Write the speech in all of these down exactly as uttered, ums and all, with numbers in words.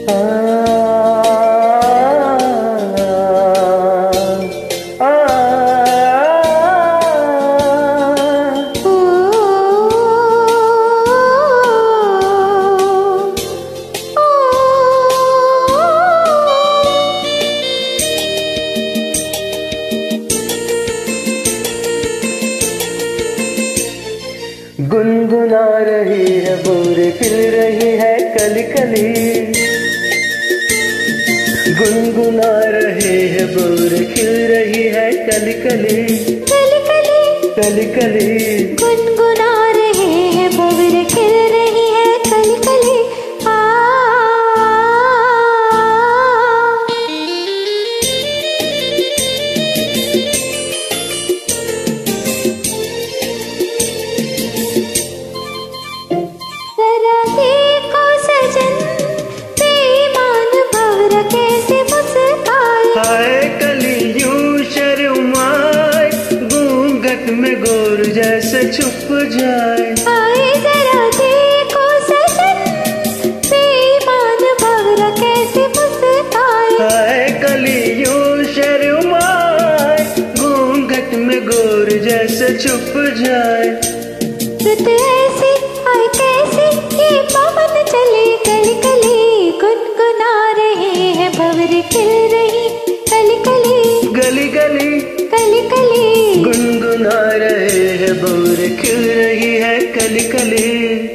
गुनगुना रही है बोरे खिल रही है कली कली, गुनगुना रही है बोरे खिल रही है कली कली कली कली कली कली, गुनगुना रहे हैं बोरे खिल रही है कली कली। आ जरा देखो सजन बेईमान भंवर कैसे मुस्काए, हाय कली यूं शर्माए घूंघट में गोर जैसे छुप जाए। आए जरा देखो सजन बेईमान भंवर कैसे मुस्काए, हाय कली यूं शर्माए घूंघट में गोर जैसे छुप जाए। रुत ऐसी आए कैसे ये पवन चले कली कली, गुनगुना रहे हैं भंवर खिल रही कली कली गली गली कली कली, गुनगुना रहे हैं बोरे खिल रही है कली कली।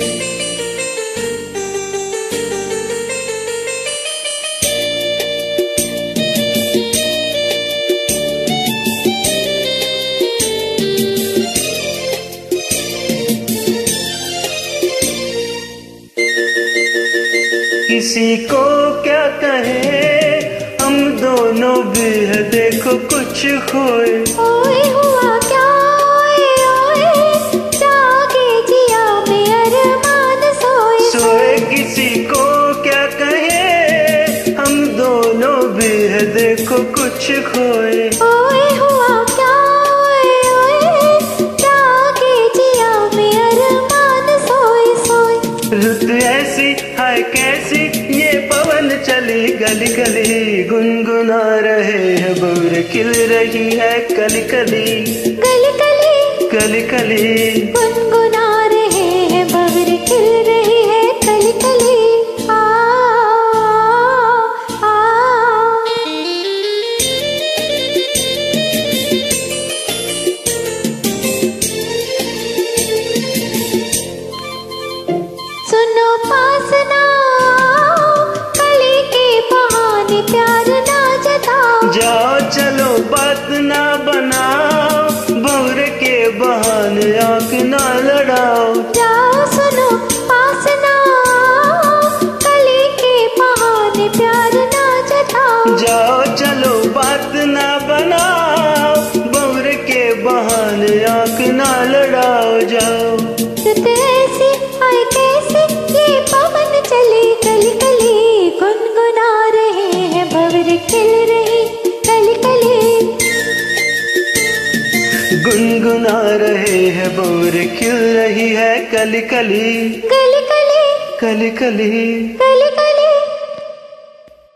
किसी को क्या कहे हम दोनों भी है देखो कुछ खोए। ओए हुआ क्या ओए ओए जागे जिया में अरमान सोए सोए किसी को क्या कहे हम दोनों भी है देखो कुछ खोए। ओए हुआ क्या ओए ओए जागे जिया में अरमान सोए सोए। रुत ऐसी हाय कैसी ये पवन चली गली गली, गुनगुना रहे हैं बोरे खिल रही है कली कली गली गली कली कली, गुनगुना रहे हैं भंवर खिल रही है कली कली। आ आ सुनो पास ना कली के बहाने प्यार ना जताओ, जाओ चलो बात ना बनाओ बोरे के बहाने आंख ना लड़ाओ। जाओ सुनो पास ना कली के बहाने प्यार ना जताओ, जाओ चलो बात ना बनाओ बोरे के बहाने आंख ना लड़ाओ। जाओ रुत ऐसी आए कैसे ये पवन चले कली कली, गुनगुना रहे हैं भंवर खिल रही कली कली गुनगुना रहे हैं बोरे खिल रही है कली कली कली कली कली कली कली